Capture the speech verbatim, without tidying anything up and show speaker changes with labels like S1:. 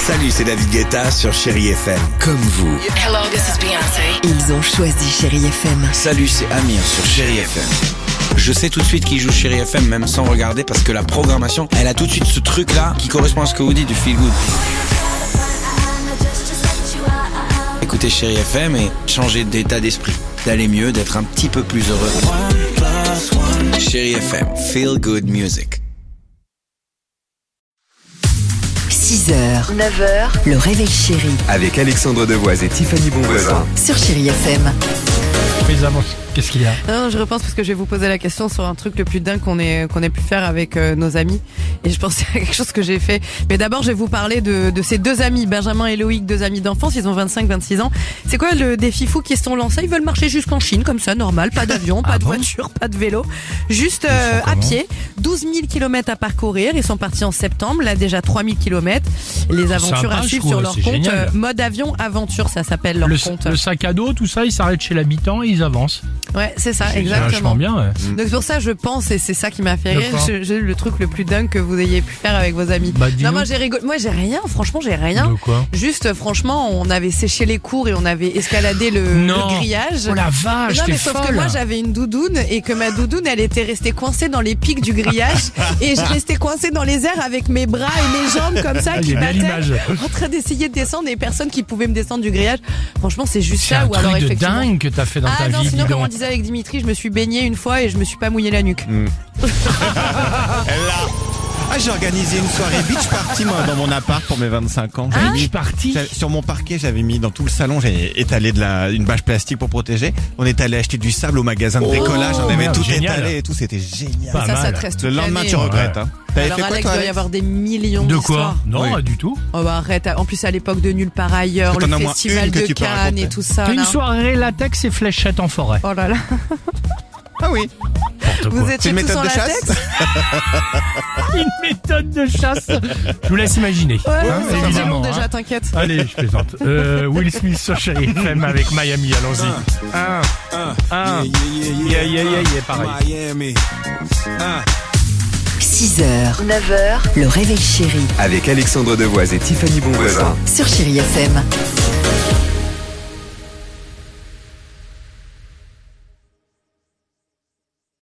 S1: Salut, c'est David Guetta sur Chérie F M. Comme vous.
S2: Hello, this is Beyoncé.
S3: Ils ont choisi Chérie F M.
S1: Salut, c'est Amir sur Chérie F M. Je sais tout de suite qui joue Chérie F M, même sans regarder, parce que la programmation, elle a tout de suite ce truc-là qui correspond à ce que vous dites du feel good. Écoutez Chérie F M et changer d'état d'esprit, d'aller mieux, d'être un petit peu plus heureux. Chérie F M, feel good music.
S3: six heures, neuf heures, le réveil chéri.
S4: Avec Alexandre Devoise et Tiffany Bonvoisin.
S3: Sur Chérie F M.
S5: Mais avant, qu'est-ce qu'il y a?
S6: Non, je repense parce que je vais vous poser la question sur un truc le plus dingue qu'on ait, qu'on ait pu faire avec euh, nos amis. Et je pensais à quelque chose que j'ai fait. Mais d'abord, je vais vous parler de, de ces deux amis, Benjamin et Loïc, deux amis d'enfance. Ils ont vingt-cinq vingt-six ans. C'est quoi le défi fou qu'ils se sont lancés? Ils veulent marcher jusqu'en Chine, comme ça, normal. Pas d'avion, pas
S5: Ah
S6: de
S5: bon
S6: voiture, pas de vélo. Juste euh, à pied. douze mille kilomètres à parcourir. Ils sont partis en septembre. Là, déjà trois mille kilomètres. Les aventures
S5: Sympa,
S6: à
S5: je
S6: suivre
S5: trouve,
S6: sur leur
S5: c'est
S6: compte.
S5: génial.
S6: Euh, mode avion aventure, ça s'appelle leur
S5: le,
S6: compte.
S5: le sac à dos, tout ça, ils s'arrêtent chez l'habitant et ils avancent.
S6: Ouais, c'est ça,
S5: C'est
S6: exactement.
S5: vachement bien, ouais.
S6: Donc pour ça, je pense, et c'est ça qui m'a fait
S5: De
S6: rire,
S5: quoi
S6: je- j'ai le truc le plus dingue que vous ayez pu faire avec vos amis.
S5: Bah, dis-nous.
S6: non, moi j'ai rigolé. Moi j'ai rien, franchement j'ai rien.
S5: De quoi?
S6: Juste, franchement, on avait séché les cours et on avait escaladé le,
S5: Non.
S6: le grillage.
S5: Oh la vache,
S6: non,
S5: t'es
S6: mais sauf que
S5: folle.
S6: moi j'avais une doudoune et que ma doudoune elle était restée coincée dans les pics du grillage et je restais coincée dans les airs avec mes bras et mes jambes comme ça
S5: Ah,
S6: qui
S5: il y a belle
S6: battaient
S5: image.
S6: en train d'essayer de descendre et personne qui pouvait me descendre du grillage. Franchement, c'est juste
S5: C'est
S6: ça
S5: un
S6: ou alors
S5: truc de
S6: effectivement.
S5: dingue que t'as fait dans
S6: Ah
S5: ta
S6: non,
S5: vie,
S6: sinon
S5: dis
S6: comme on
S5: donc.
S6: disait avec Dimitri, je me suis baignée une fois et je me suis pas mouillé la nuque.
S7: Ah, j'ai organisé une soirée beach party moi dans mon appart pour mes vingt-cinq ans. J'avais
S5: Beach
S7: mis-
S5: party?
S7: j'avais- sur mon parquet, j'avais mis dans tout le salon, j'ai étalé de la une bâche plastique pour protéger. On est allé acheter du sable au magasin de bricolage, on avait
S5: merde,
S7: tout
S5: génial.
S7: étalé et tout, c'était génial.
S5: Pas
S6: ça, ça
S5: mal.
S6: te reste
S7: Le
S6: toute
S7: lendemain,
S6: l'année.
S7: tu regrettes. Hein. T'avais
S6: Alors
S7: fait quoi
S6: Alex,
S7: toi,
S6: il doit y
S7: Alex
S6: avoir des millions
S5: De
S6: d'histoires.
S5: quoi? Non,
S7: Oui.
S5: pas du tout.
S6: Oh bah arrête, en plus à l'époque de Nulle part ailleurs,
S7: Parce que
S6: le
S7: t'en as au moins
S6: festival
S7: une que
S6: de
S7: tu peux
S6: Cannes
S7: raconter.
S6: et tout ça.
S5: T'as une
S6: là.
S5: soirée latex et fléchettes en forêt.
S6: Oh là là,
S7: Ah oui.
S5: N'importe
S6: vous
S5: quoi.
S7: C'est
S6: étiez
S7: une
S6: tous
S7: méthode
S6: en
S7: de
S6: latex?
S7: chasse.
S5: Une méthode de chasse. Je vous laisse imaginer.
S6: Ouais,
S5: Hein,
S6: ouais, c'est un petit
S5: évidemment.
S6: monde déjà,
S5: hein.
S6: t'inquiète.
S5: Allez, je plaisante. Euh, Will Smith sur Chérie F M avec Miami, allons-y. Un, un, yeah, yeah, yeah, yeah, pareil.
S3: six heures, neuf heures, le réveil chéri.
S4: Avec Alexandre Devoise et Tiffany Bonvoisin.
S3: Sur Chérie F M.